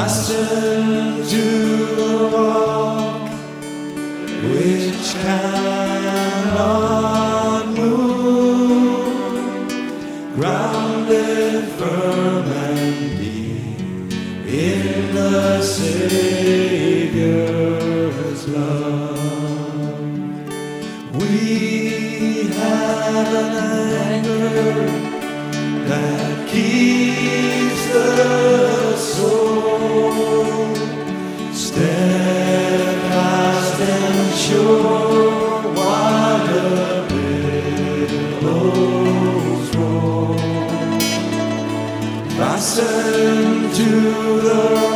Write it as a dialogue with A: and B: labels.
A: fastened to the rock which cannot move, grounded firm and deep in the Savior's love. We have an anchor that keeps the soul steadfast and sure while the billows roll. Fastened to the